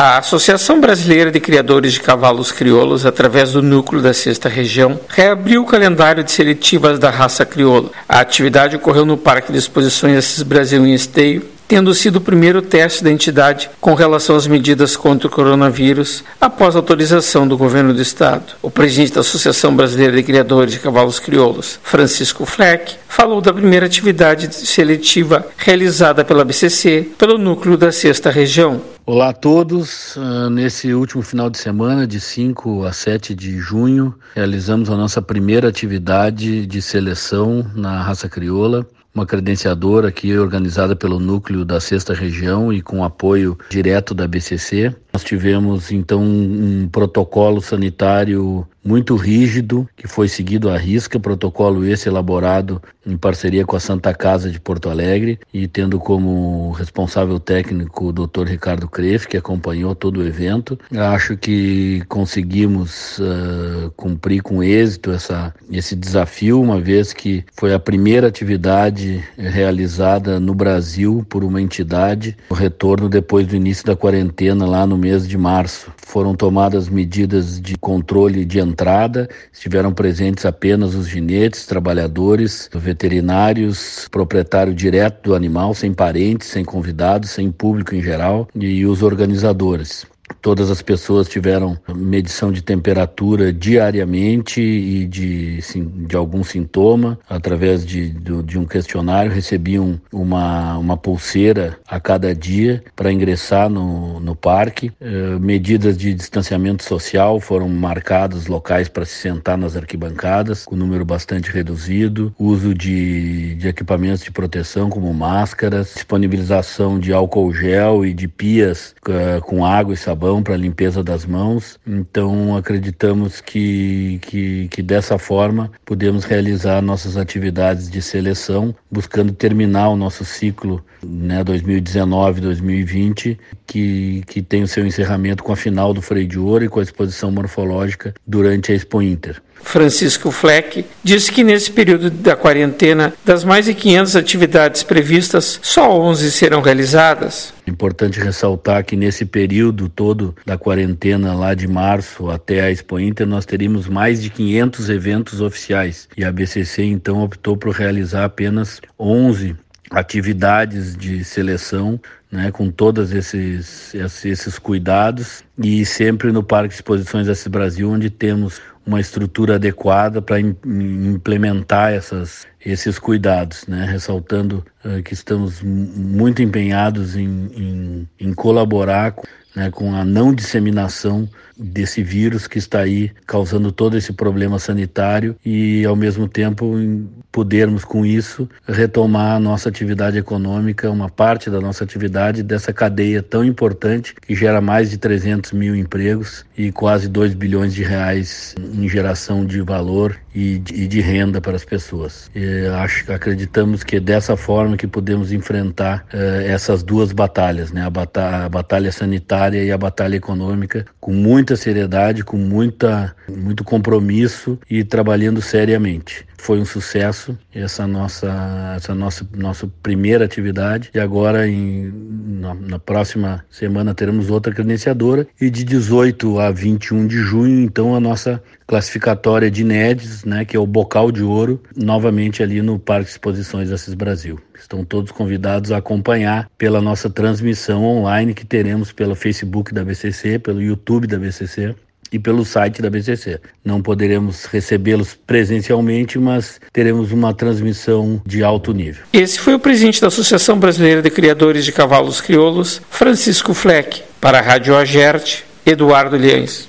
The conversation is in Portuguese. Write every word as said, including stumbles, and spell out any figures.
A Associação Brasileira de Criadores de Cavalos Crioulos, através do núcleo da sexta Região, reabriu o calendário de seletivas da raça crioula. A atividade ocorreu no Parque de Exposições Assis Brasil em Esteio, tendo sido o primeiro teste da entidade com relação às medidas contra o coronavírus após a autorização do governo do estado. O presidente da Associação Brasileira de Criadores de Cavalos Crioulos, Francisco Fleck, falou da primeira atividade seletiva realizada pela B C C, pelo núcleo da sexta Região. Olá a todos, nesse último final de semana, de cinco a sete de junho, realizamos a nossa primeira atividade de seleção na raça crioula, uma credenciadora aqui organizada pelo núcleo da sexta Região e com apoio direto da B C C. Nós tivemos então um protocolo sanitário muito rígido, que foi seguido à risca, protocolo esse elaborado em parceria com a Santa Casa de Porto Alegre e tendo como responsável técnico o doutor Ricardo Kreff, que acompanhou todo o evento. Acho que conseguimos uh, cumprir com êxito essa, esse desafio, uma vez que foi a primeira atividade realizada no Brasil por uma entidade, o retorno depois do início da quarentena lá no mês de março. Foram tomadas medidas de controle de entrada, estiveram presentes apenas os ginetes, trabalhadores, veterinários, proprietário direto do animal, sem parentes, sem convidados, sem público em geral, e os organizadores. Todas as pessoas tiveram medição de temperatura diariamente e de, de algum sintoma, através de, de, de um questionário, recebiam uma, uma pulseira a cada dia para ingressar no, no parque. Eh, medidas de distanciamento social, foram marcados locais para se sentar nas arquibancadas, com número bastante reduzido, uso de, de equipamentos de proteção como máscaras, disponibilização de álcool gel e de pias uh, com água e sabão para limpeza das mãos. Então acreditamos que, que, que dessa forma podemos realizar nossas atividades de seleção, buscando terminar o nosso ciclo, né, dois mil e dezenove, dois mil e vinte, que, que tem o seu encerramento com a final do Freio de Ouro e com a exposição morfológica durante a Expo Inter. Francisco Fleck disse que nesse período da quarentena, das mais de quinhentas atividades previstas, só onze serão realizadas. É importante ressaltar que nesse período todo da quarentena, lá de março até a Expo Inter, nós teríamos mais de quinhentos eventos oficiais e a B C C então optou por realizar apenas onze atividades de seleção, né, com todos esses, esses cuidados, e sempre no Parque de Exposições Assis Brasil, onde temos uma estrutura adequada para implementar essas, esses cuidados, né? Ressaltando uh, que estamos muito empenhados em, em, em colaborar com, né, com a não disseminação desse vírus que está aí causando todo esse problema sanitário e, ao mesmo tempo, podermos, com isso, retomar a nossa atividade econômica, uma parte da nossa atividade dessa cadeia tão importante que gera mais de trezentos mil empregos e quase dois bilhões de reais em geração de valor e de, e de renda para as pessoas. E acho, acreditamos que é dessa forma que podemos enfrentar eh, essas duas batalhas, né? A batalha, a batalha sanitária e a batalha econômica, com muita seriedade, com muita, muito compromisso e trabalhando seriamente. Foi um sucesso essa nossa, essa nossa, nossa primeira atividade e agora em, na, na próxima semana teremos outra credenciadora e de dezoito a vinte e um de junho, então, a nossa classificatória de inéditos, né, que é o Bocal de Ouro, novamente ali no Parque de Exposições Assis Brasil. Estão todos convidados a acompanhar pela nossa transmissão online que teremos pelo Facebook da B C C, pelo YouTube da B C C e pelo site da B C C. Não poderemos recebê-los presencialmente, mas teremos uma transmissão de alto nível. Esse foi o presidente da Associação Brasileira de Criadores de Cavalos Crioulos, Francisco Fleck. Para a Rádio Agerte, Eduardo Liães.